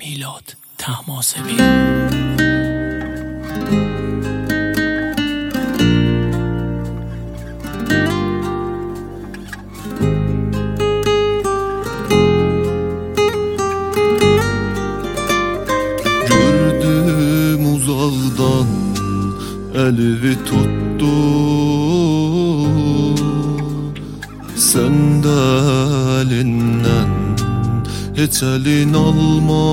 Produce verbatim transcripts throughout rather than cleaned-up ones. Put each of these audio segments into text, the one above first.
میلاد طهماسبی. Gördüm uzakdan elini tuttu, sen de elinden hiç elin alma.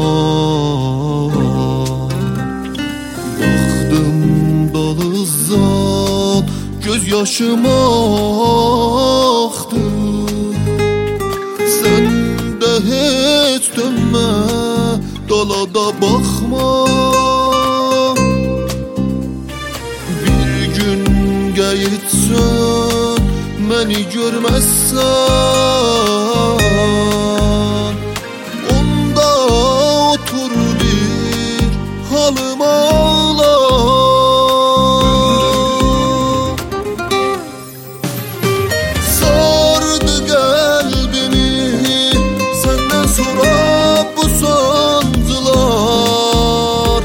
Baktım dalızdan göz yaşım aktı, sen de hiç dönme, dalada bakma. Bir gün geçsen beni görmezsen, onda otur bir halıma ağla. Sardı kalbimi senden sonra bu sancılar,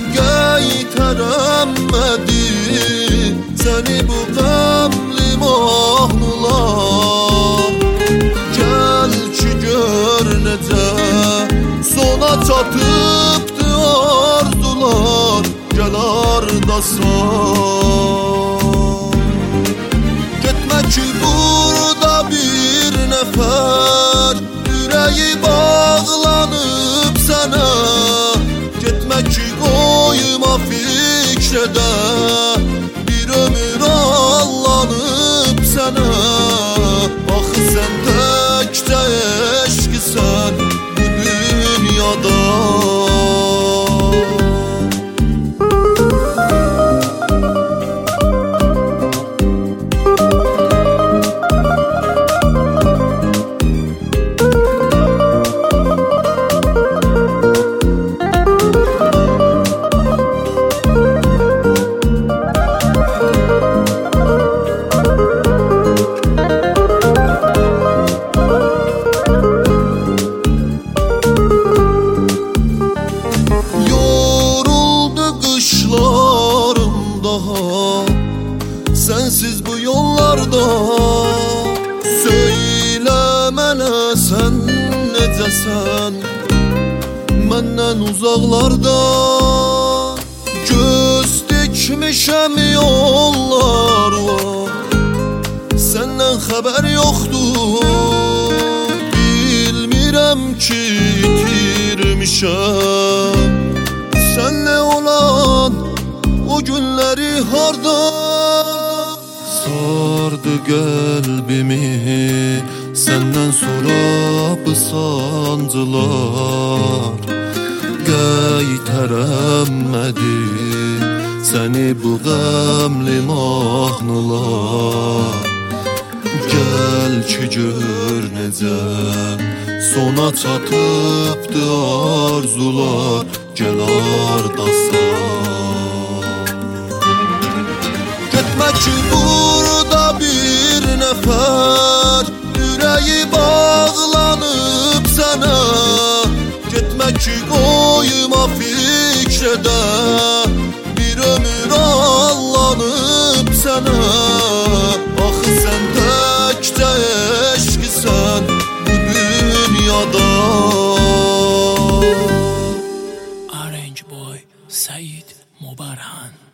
geyteremedi seni bu gamli mahnılar. Gel ki gör necə sona çatıbdı arzular, gel ardasan. Gitme ki burada bir nefer yüreği bağlanıp sana, gitme ki koyma fikrede bir ömür allanıp sana. Bak sen tekte eşkisən bu dünyada. Sensiz bu yollarda söyle mənə sen necəsən, məndən uzaqlarda göz dikmişəm yollarla, səndən xəbər yoxdur, bilmirəm ki itirmişəm. Sənlə olan o günləri harda? Sardı kalbimi senden sonra bu sancılar, geyteremedi seni bu gamli mahnılar. Gel ki gör necə sona çatıbdı arzular, gel ardasan. Gitme ki burada bir nefer yüreği bağlanıp sana, gitme ki koyma fikrede bir ömür allanıp sana. Bak sen tekte eşkisən bu dünyada. Arrange boy Said Mubarhan.